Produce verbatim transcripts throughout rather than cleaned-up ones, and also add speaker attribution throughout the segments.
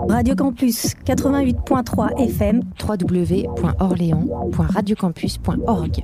Speaker 1: Radio Campus quatre-vingt-huit point trois F M,
Speaker 2: w w w point orléans point radiocampus point org.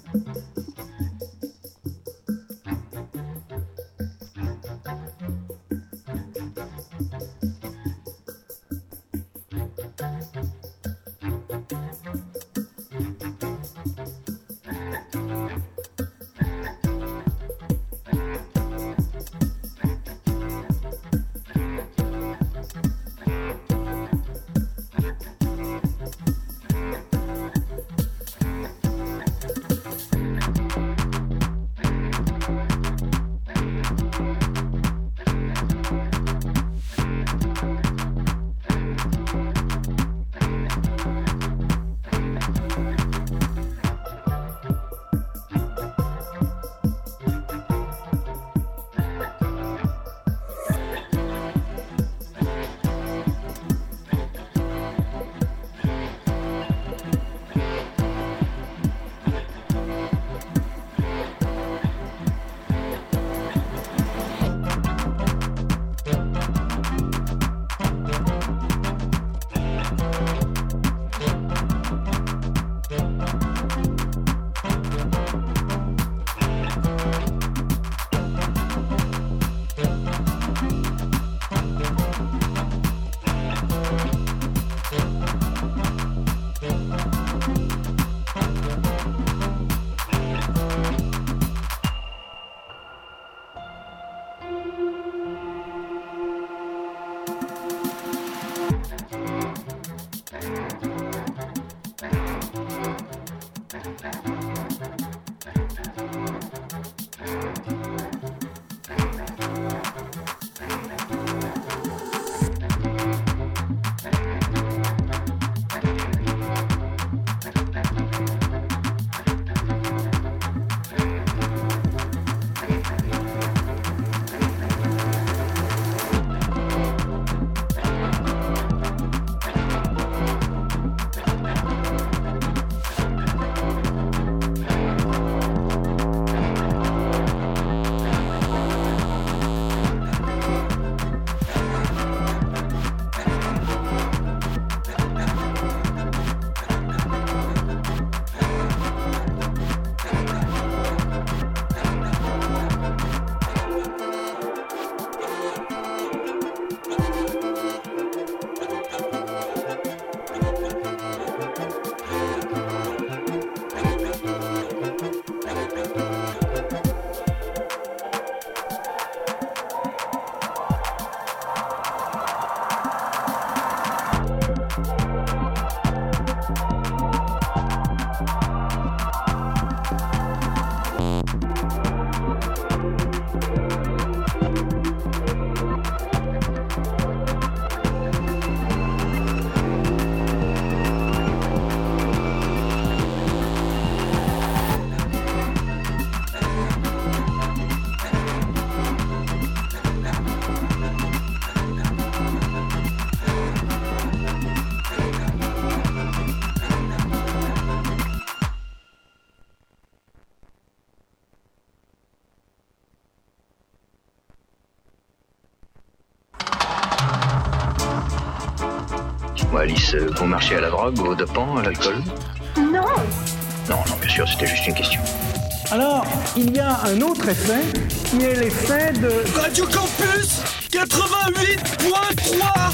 Speaker 3: Moi, Alice, vous marchez à la drogue, au dopant, à l'alcool?
Speaker 4: Non.
Speaker 3: Non, non, bien sûr, c'était juste une question.
Speaker 5: Alors, il y a un autre effet, qui est l'effet de...
Speaker 6: Radio Campus quatre-vingt-huit point trois.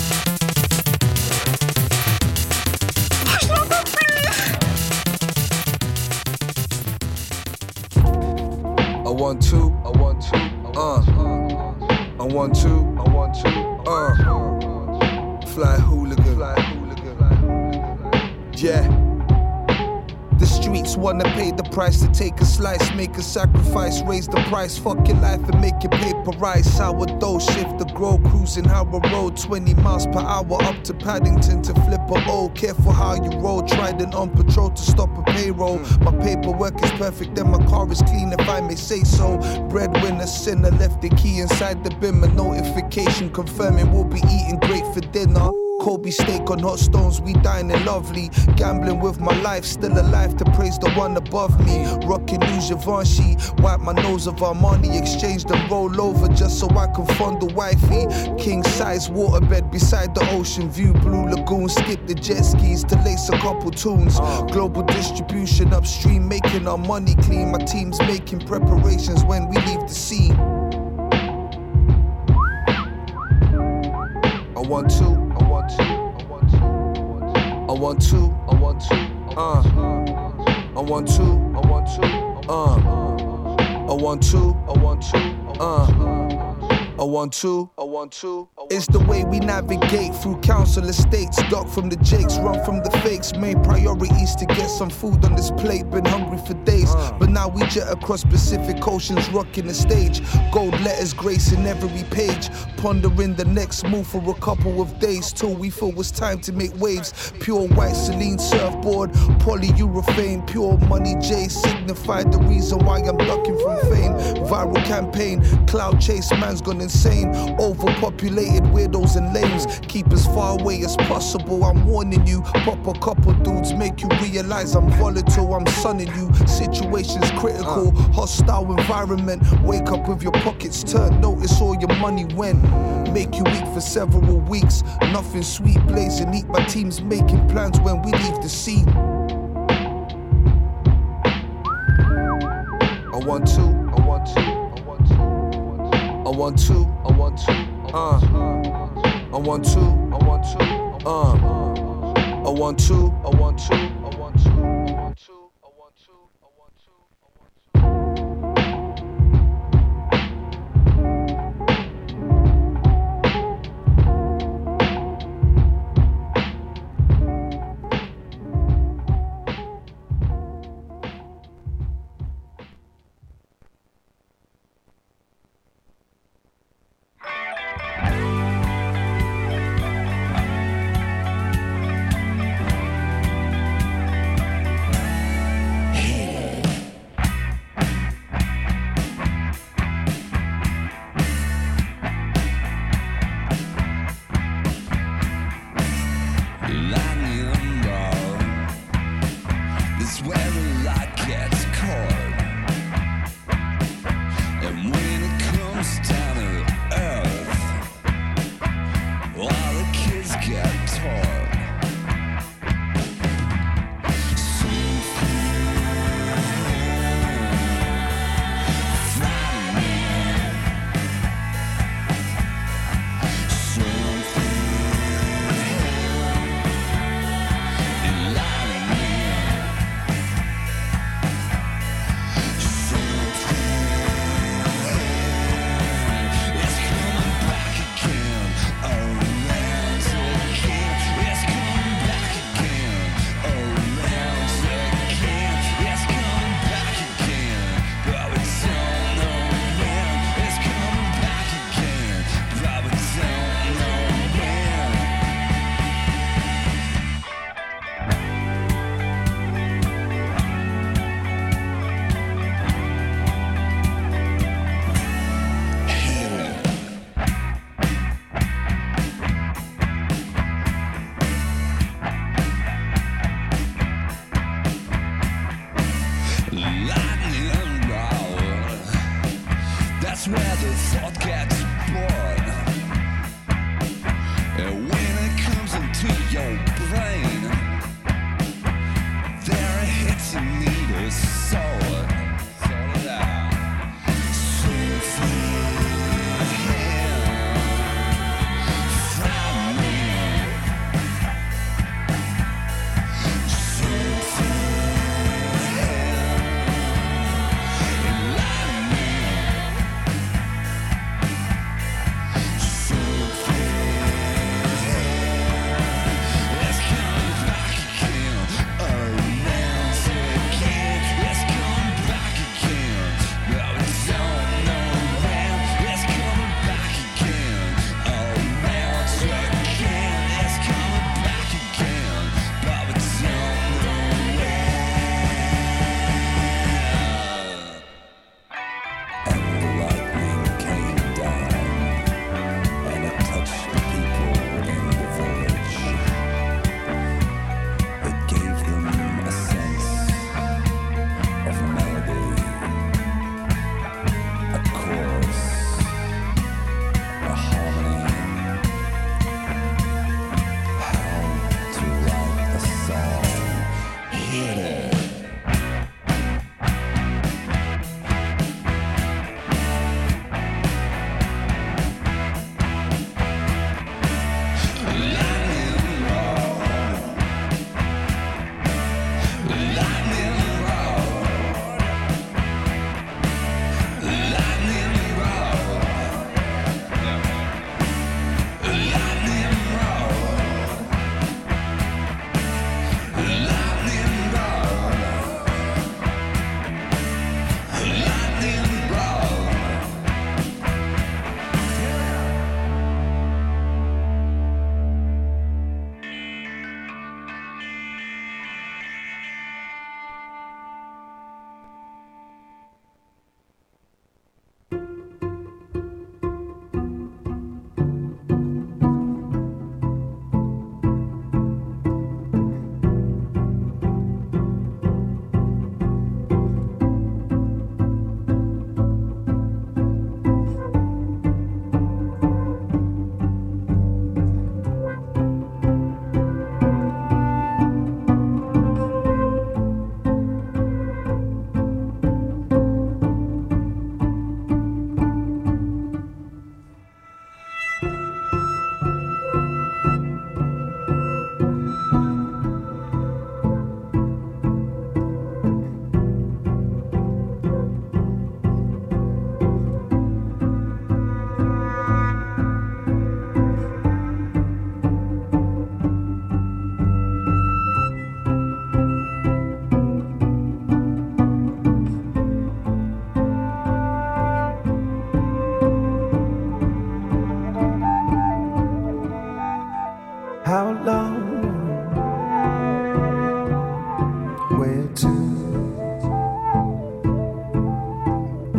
Speaker 6: Ah, je n'entends plus.
Speaker 7: I want to, I want to, uh, I want to, I want to, uh, fly hooligan, fly hooligan, yeah. The streets wanna pay the price to take a slice, make a sacrifice, raise the price, fuck your life and make your paper rise. Sourdough, shift the grow, cruising Howard Road, twenty miles per hour up to Paddington to flip a O. Careful how you roll, Trident on patrol to stop a payroll. My paperwork is perfect, then my car is clean if I may say so. Breadwinner, sinner, left the key inside the bin, my notification confirming we'll be eating great for dinner. Kobe steak on hot stones, we dining lovely. Gambling with my life, still alive to praise the one above me. Rocking new Givenchy, wipe my nose of Armani. Exchange and roll over just so I can fondle wifey. King size waterbed beside the ocean view. Blue lagoon, skip the jet skis to lace a couple tunes. Global distribution upstream, making our money clean. My team's making preparations when we leave the scene. I want to, I want to, I want to, I want to, I want to, uh, I want to, I want to, uh, I want to, I want to, uh. I want to, I want to. It's the way we navigate through council estates. Duck from the jakes, run from the fakes. Main priorities to get some food on this plate. Been hungry for days, but now we jet across Pacific Oceans, rocking the stage. Gold letters gracing every page. Pondering the next move for a couple of days till we feel it's time to make waves. Pure white Celine surfboard, polyurethane, pure money J signified the reason why I'm ducking from fame. Viral campaign, cloud chase, man's gonna insane, overpopulated weirdos and lames. Keep as far away as possible, I'm warning you. Pop a couple dudes, make you realize I'm volatile, I'm sunning you. Situation's critical, hostile environment. Wake up with your pockets turned, notice all your money went. Make you eat for several weeks, nothing sweet, blazing eat. My team's making plans when we leave the scene. I want to, I want to, I want to, I want to, uh, I want to, I want to, uh, I want to, I want to, I want to, I want to, I want to, I want to.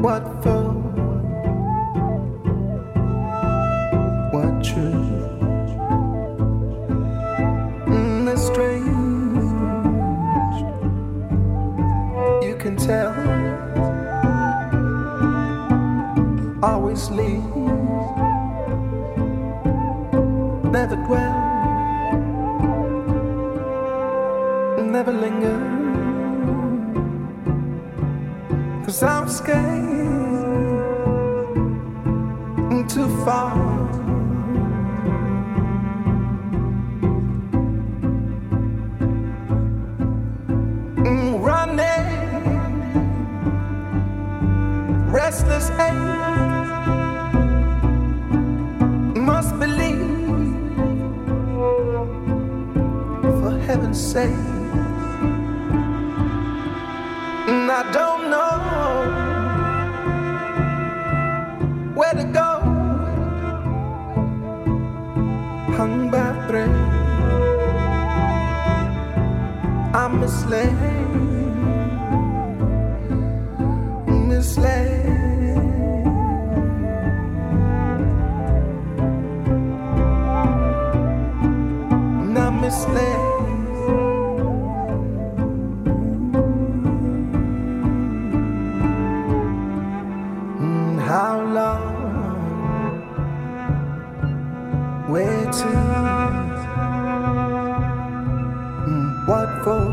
Speaker 4: What for? What true? Mm, it's strange. You can tell. Always leave. Never dwell. Never linger. 'Cause I'm scared too far. Mm, running, restless ache. Must believe, for heaven's sake. And I don't know where to go, hung by thread. I'm misled, misled. And I'm misled. How long? Where to? What for?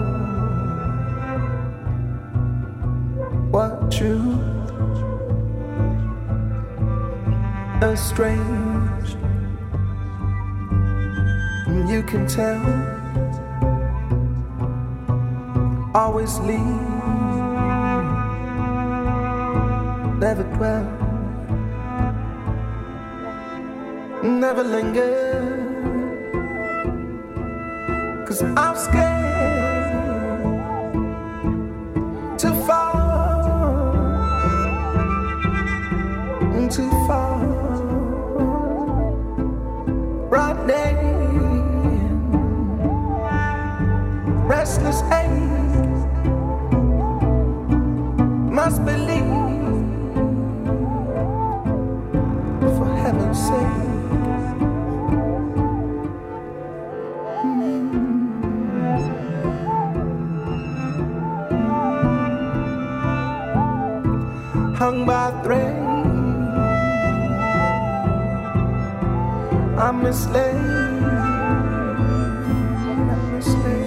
Speaker 4: What truth? Estranged. You can tell. Always leave. Never dwell. Never linger. 'Cause I'm scared too far, too far. Running, restless ache. Must believe, for heaven's sake. Hung by thread, I'm misled, I'm misled.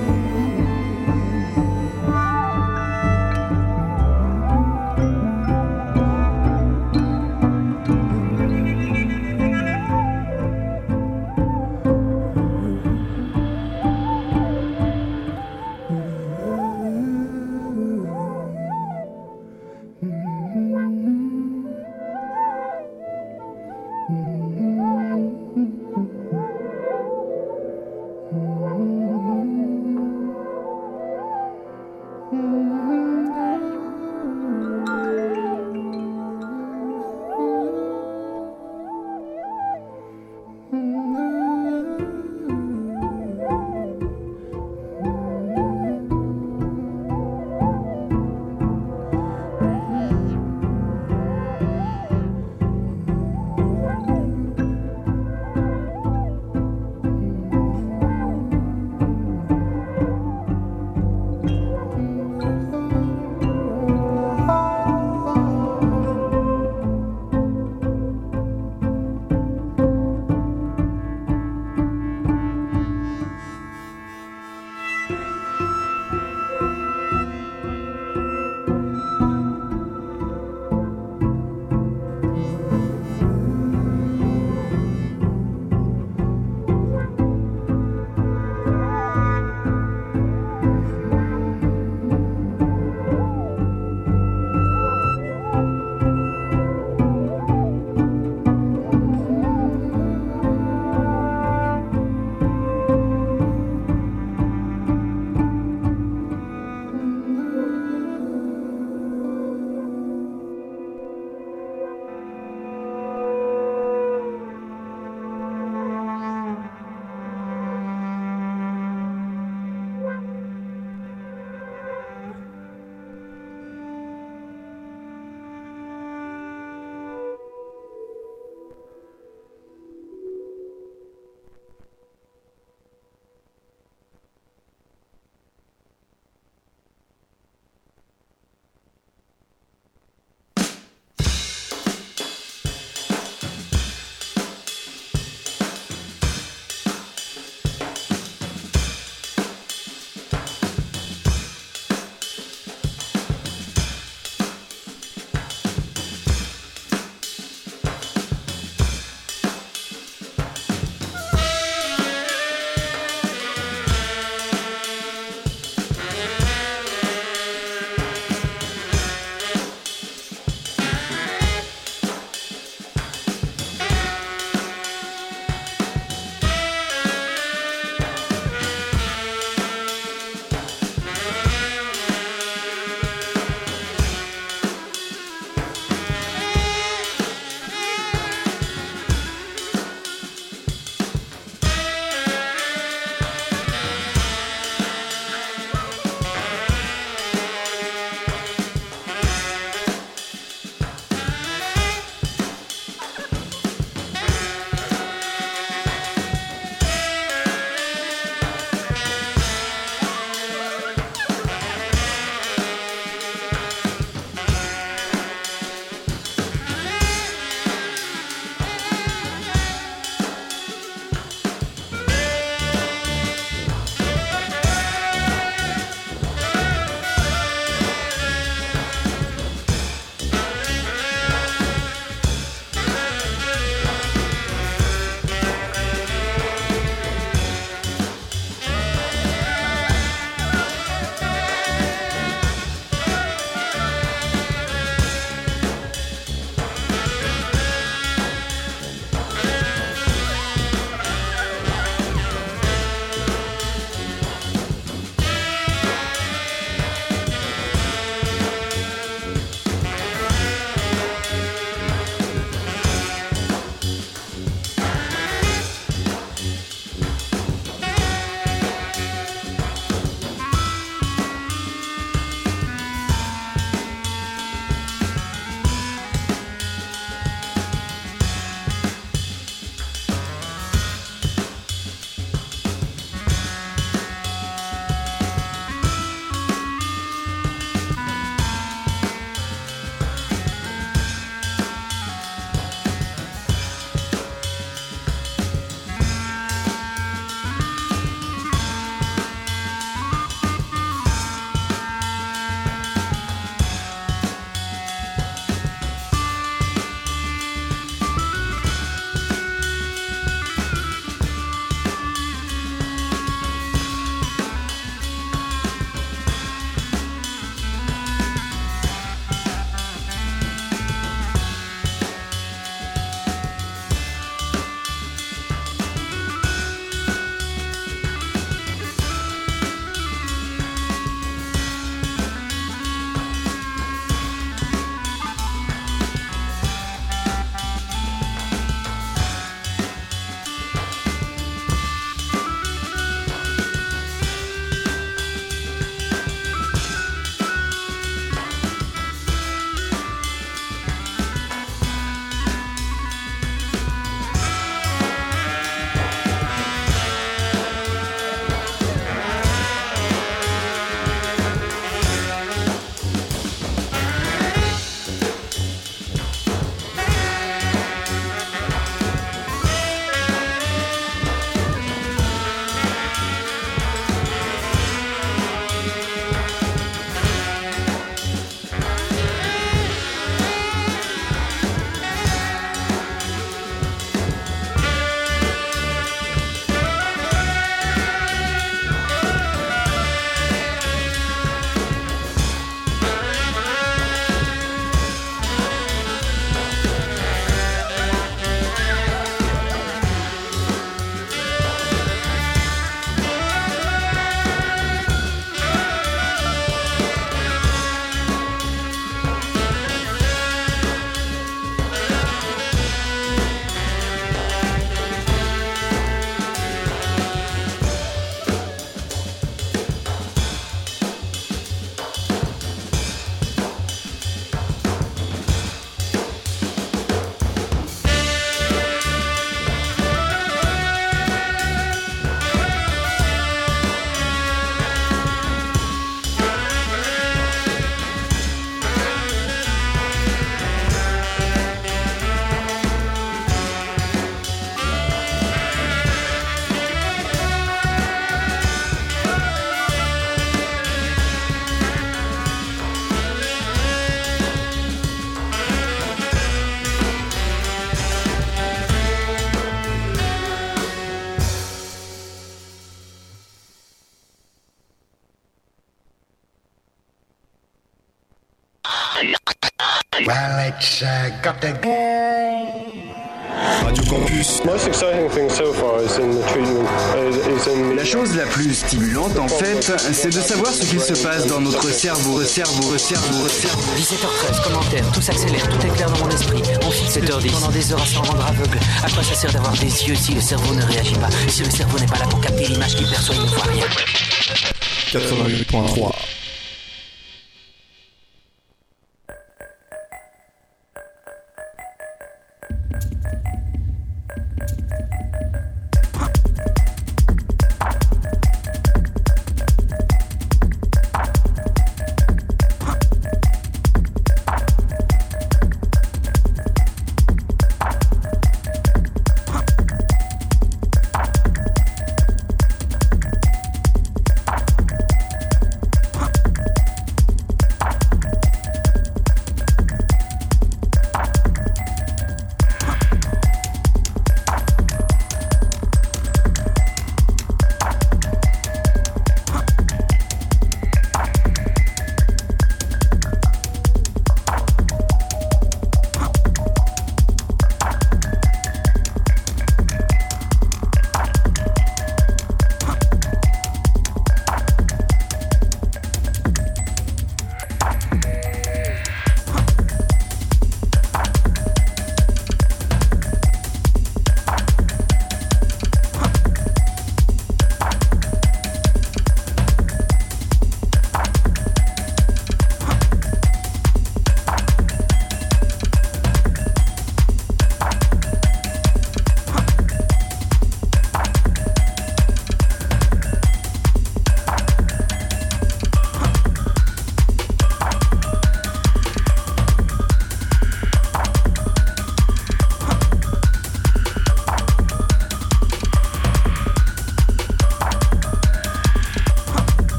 Speaker 8: Well, it's uh, got to...
Speaker 9: Radio Campus.
Speaker 10: Most exciting thing so far is in the treatment. Is in
Speaker 11: la chose la plus stimulante, en fait, c'est de savoir ce qu'il se passe dans notre cerveau, cerveau, cerveau, cerveau.
Speaker 12: dix-sept heures treize, commentaire, tout s'accélère, tout est clair dans mon esprit. On fixe sept heures dix pendant des heures à s'en rendre aveugle. À quoi ça sert d'avoir des yeux si le cerveau ne réagit pas, si le cerveau n'est pas là pour capter l'image qu'il perçoit, il ne voit rien.
Speaker 9: quatre-vingt-huit point trois.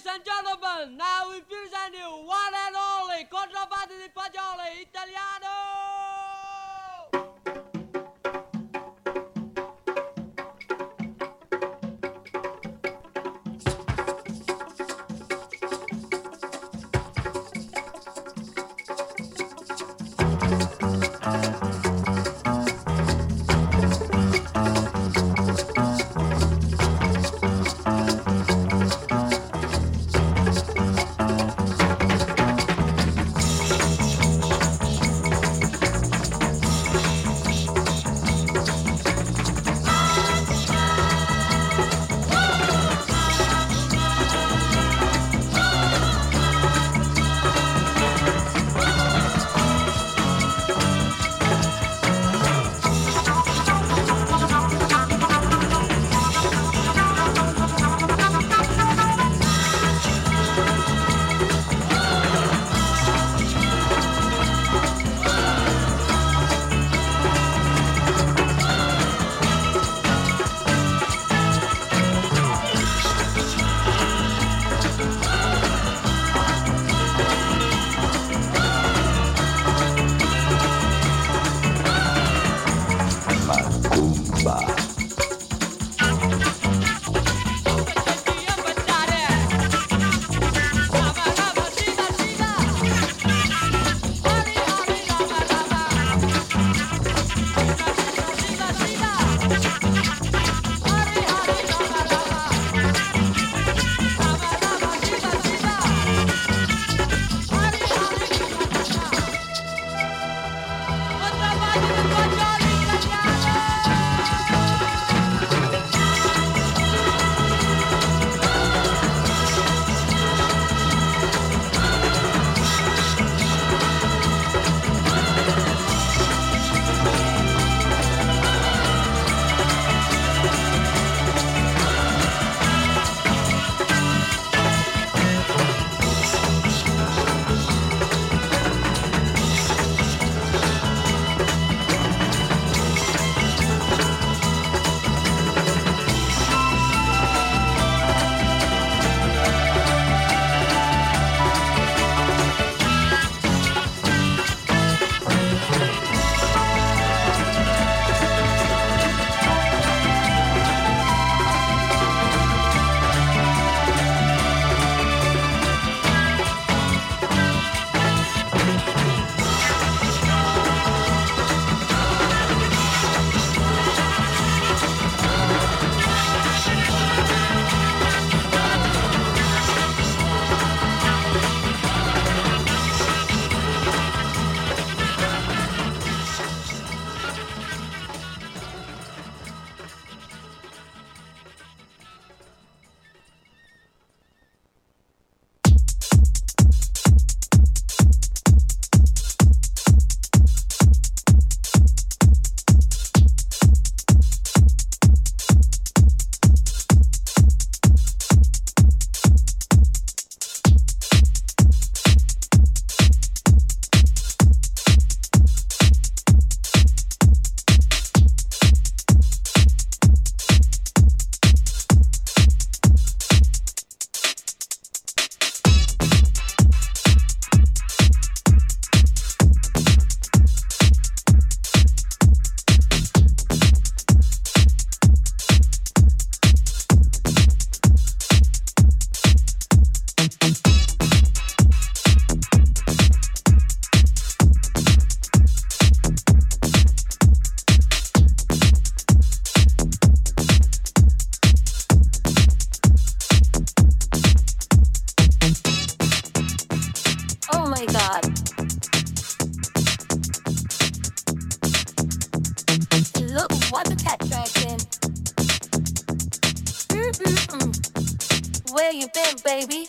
Speaker 13: Ladies and gentlemen, now we present you one and only Contrabbando di Fagioli Italiano!
Speaker 14: Where you been, baby?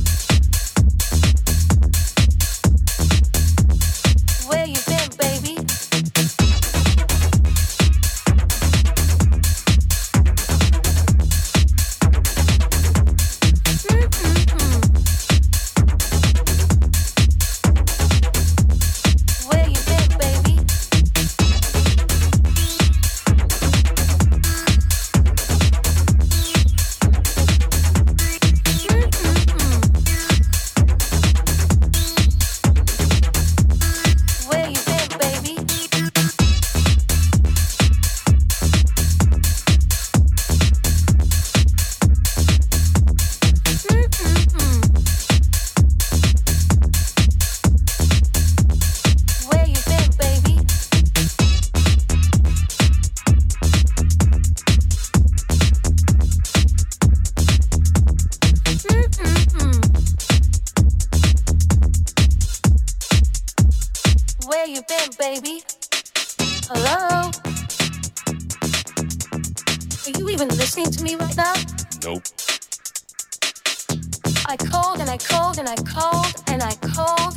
Speaker 14: Where you been, baby? Where you been, baby? Hello? Are you even listening to me right now?
Speaker 15: Nope.
Speaker 14: I called and I called and I called and I called.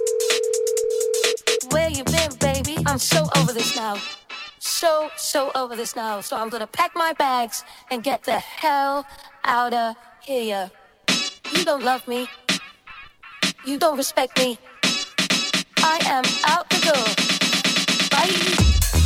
Speaker 14: Where you been, baby? I'm so over this now. So, so over this now. So I'm gonna pack my bags and get the hell out of here. You don't love me. You don't respect me. I am out the door. Bye.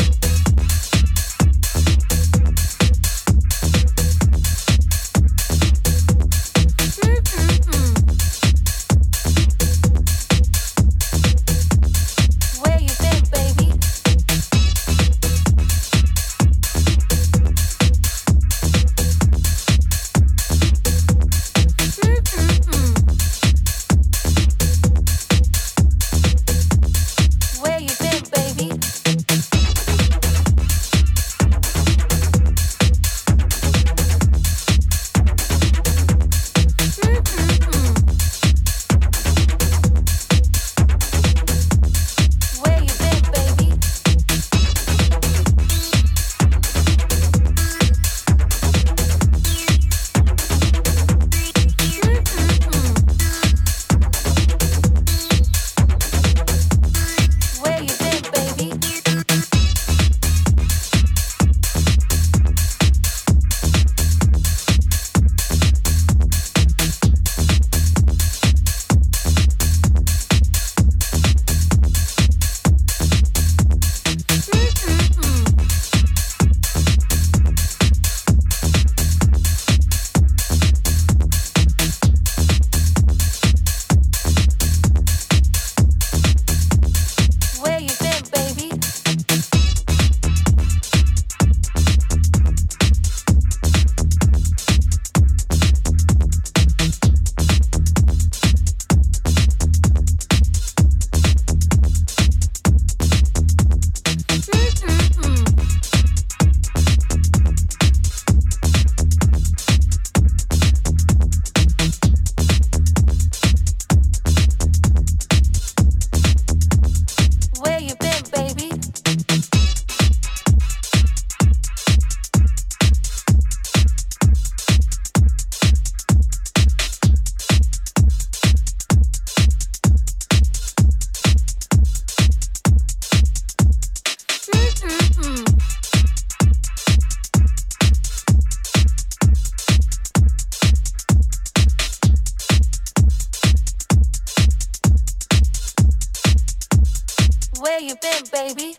Speaker 14: Where you been, baby?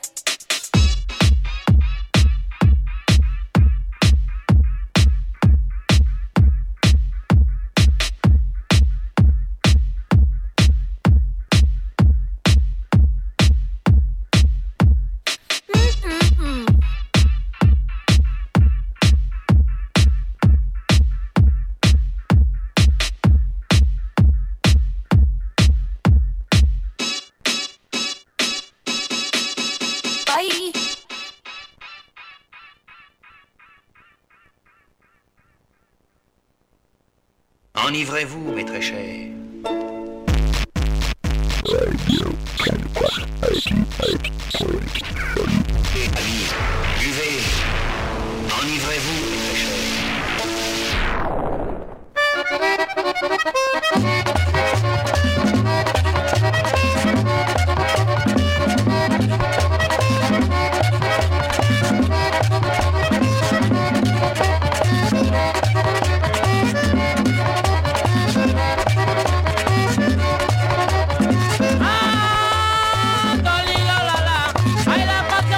Speaker 3: Enivrez-vous, mes très chers. Amis, buvez. Enivrez-vous, mes très chers.
Speaker 13: Ah, Dolly, la la la, ay la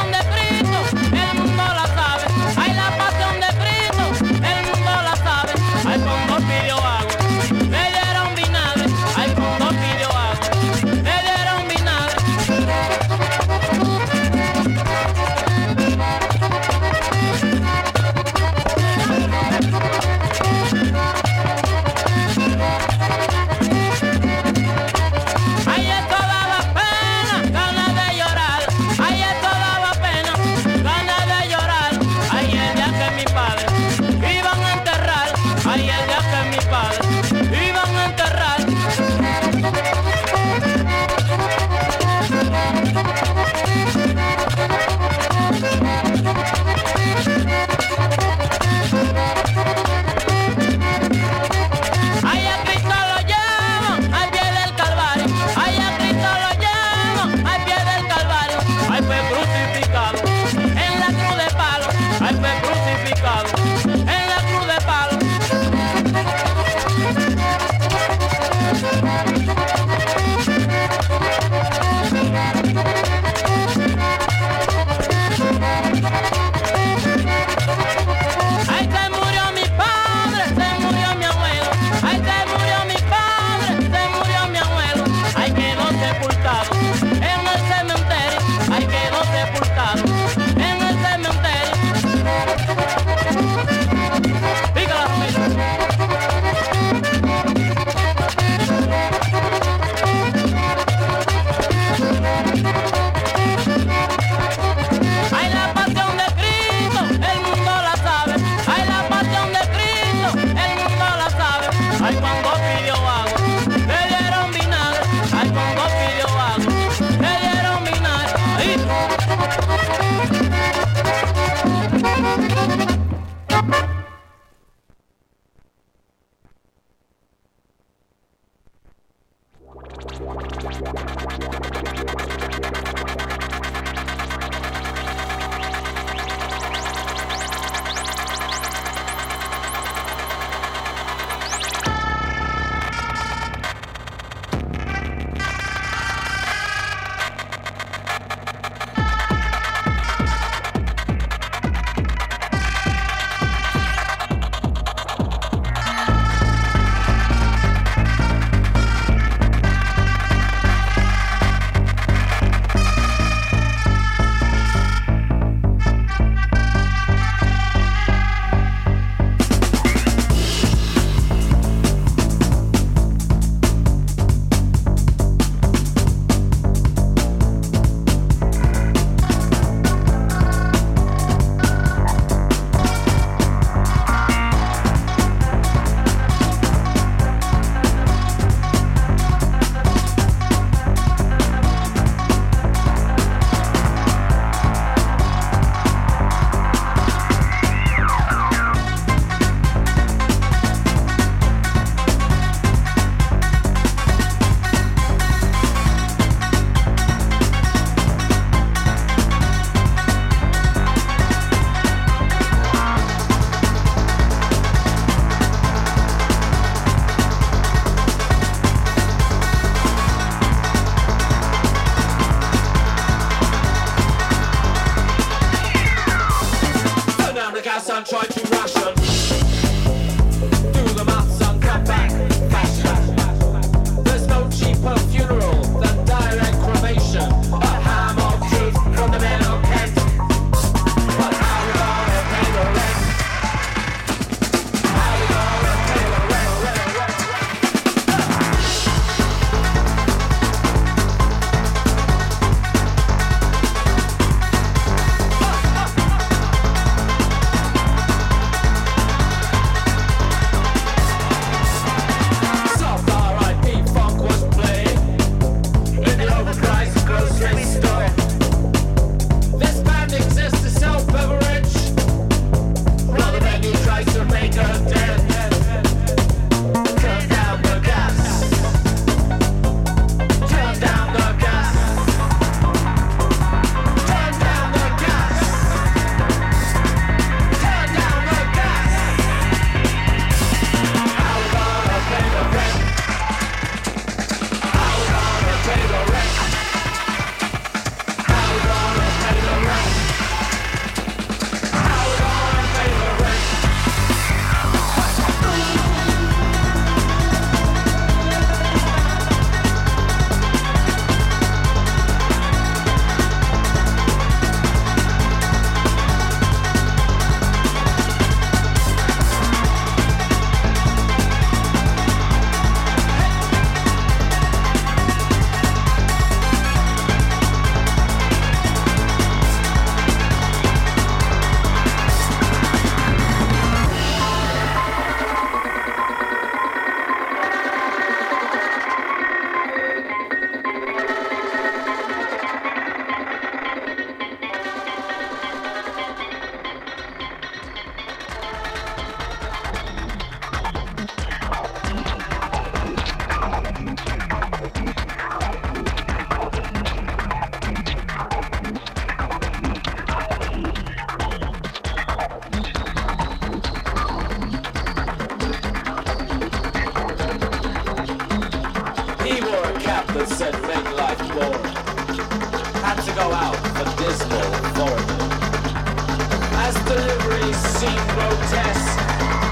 Speaker 15: dismal form. As deliveries seem grotesque,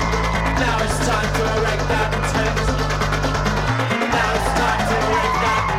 Speaker 15: now it's time to erect that tent. Now it's time to erect that